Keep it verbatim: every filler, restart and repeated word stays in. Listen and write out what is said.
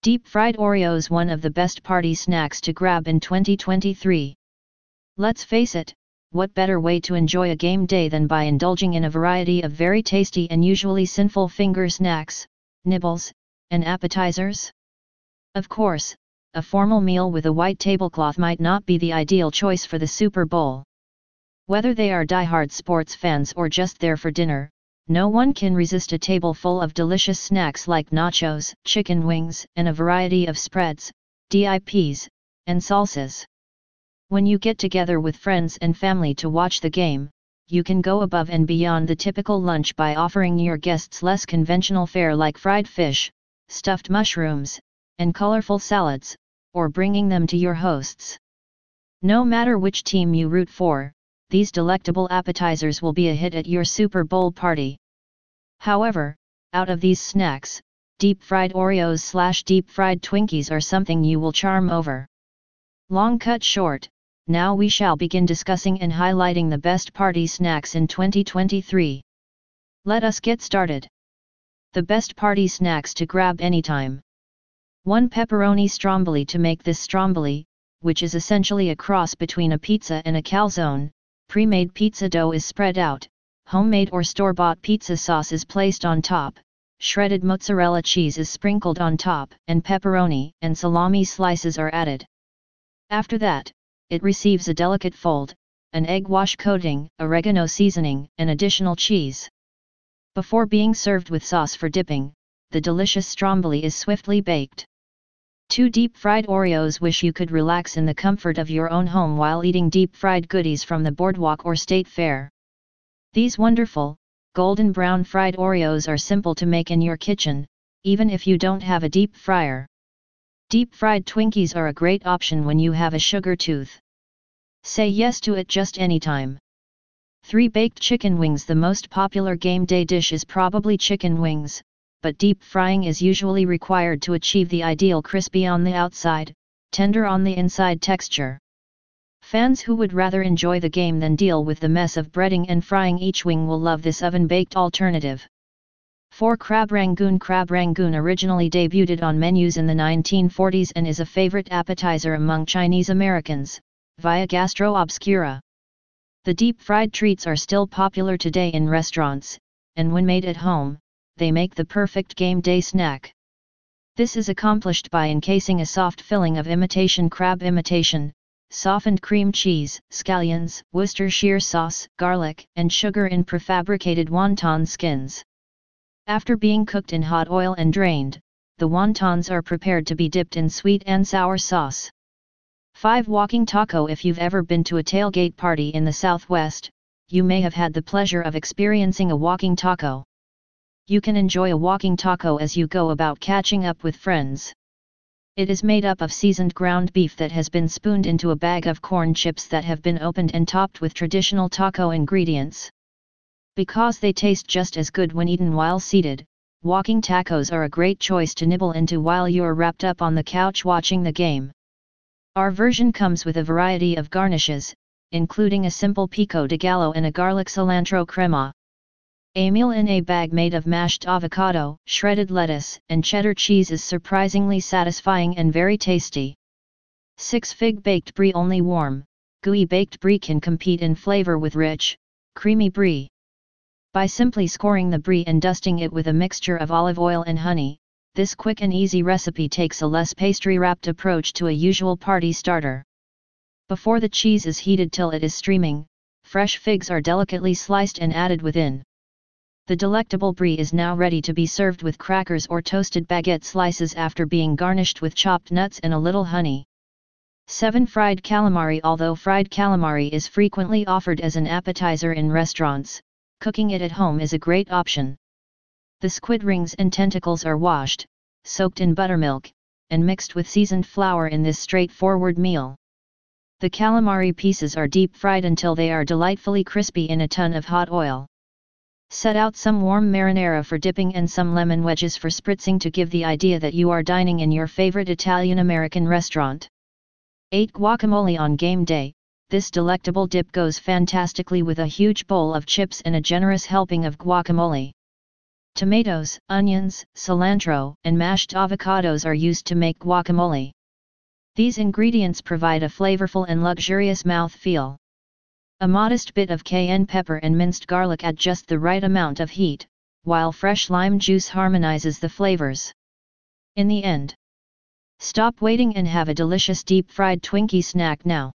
Deep-fried Oreos, one of the best party snacks to grab in twenty twenty-three. Let's face it, what better way to enjoy a game day than by indulging in a variety of very tasty and usually sinful finger snacks, nibbles, and appetizers? Of course, a formal meal with a white tablecloth might not be the ideal choice for the Super Bowl. Whether they are die-hard sports fans or just there for dinner, no one can resist a table full of delicious snacks like nachos, chicken wings, and a variety of spreads, dips, and salsas. When you get together with friends and family to watch the game, you can go above and beyond the typical lunch by offering your guests less conventional fare like fried fish, stuffed mushrooms, and colorful salads, or bringing them to your hosts. No matter which team you root for, these delectable appetizers will be a hit at your Super Bowl party. However, out of these snacks, deep-fried Oreos slash deep-fried Twinkies are something you will charm over. Long cut short, now we shall begin discussing and highlighting the best party snacks in twenty twenty-three. Let us get started. The best party snacks to grab anytime. one Pepperoni Stromboli. To make this stromboli, which is essentially a cross between a pizza and a calzone, pre-made pizza dough is spread out, homemade or store-bought pizza sauce is placed on top, shredded mozzarella cheese is sprinkled on top, and pepperoni and salami slices are added. After that, it receives a delicate fold, an egg wash coating, oregano seasoning, and additional cheese. Before being served with sauce for dipping, the delicious stromboli is swiftly baked. two Deep-fried Oreos. Wish you could relax in the comfort of your own home while eating deep-fried goodies from the boardwalk or state fair. These wonderful, golden brown fried Oreos are simple to make in your kitchen, even if you don't have a deep fryer. Deep-fried Twinkies are a great option when you have a sugar tooth. Say yes to it just anytime. three Baked chicken wings. The most popular game day dish is probably chicken wings, but deep frying is usually required to achieve the ideal crispy on the outside, tender on the inside texture. Fans who would rather enjoy the game than deal with the mess of breading and frying each wing will love this oven-baked alternative. four Crab Rangoon. Crab Rangoon originally debuted on menus in the nineteen forties and is a favorite appetizer among Chinese Americans, via Gastro Obscura. The deep-fried treats are still popular today in restaurants, and when made at home, they make the perfect game day snack. This is accomplished by encasing a soft filling of imitation crab imitation, softened cream cheese, scallions, Worcestershire sauce, garlic, and sugar in prefabricated wonton skins. After being cooked in hot oil and drained, the wontons are prepared to be dipped in sweet and sour sauce. five Walking taco. If you've ever been to a tailgate party in the Southwest, you may have had the pleasure of experiencing a walking taco. You can enjoy a walking taco as you go about catching up with friends. It is made up of seasoned ground beef that has been spooned into a bag of corn chips that have been opened and topped with traditional taco ingredients. Because they taste just as good when eaten while seated, walking tacos are a great choice to nibble into while you're wrapped up on the couch watching the game. Our version comes with a variety of garnishes, including a simple pico de gallo and a garlic cilantro crema. A meal in a bag made of mashed avocado, shredded lettuce, and cheddar cheese is surprisingly satisfying and very tasty. six Fig Baked Brie. Only warm, gooey baked brie can compete in flavor with rich, creamy brie. By simply scoring the brie and dusting it with a mixture of olive oil and honey, this quick and easy recipe takes a less pastry-wrapped approach to a usual party starter. Before the cheese is heated till it is streaming, fresh figs are delicately sliced and added within. The delectable brie is now ready to be served with crackers or toasted baguette slices after being garnished with chopped nuts and a little honey. seven Fried calamari. Although fried calamari is frequently offered as an appetizer in restaurants, cooking it at home is a great option. The squid rings and tentacles are washed, soaked in buttermilk, and mixed with seasoned flour in this straightforward meal. The calamari pieces are deep fried until they are delightfully crispy in a ton of hot oil. Set out some warm marinara for dipping and some lemon wedges for spritzing to give the idea that you are dining in your favorite Italian-American restaurant. eight Guacamole. On game day, this delectable dip goes fantastically with a huge bowl of chips and a generous helping of guacamole. Tomatoes, onions, cilantro, and mashed avocados are used to make guacamole. These ingredients provide a flavorful and luxurious mouth-feel. A modest bit of cayenne pepper and minced garlic add just the right amount of heat, while fresh lime juice harmonizes the flavors. In the end, stop waiting and have a delicious deep-fried Twinkie snack now.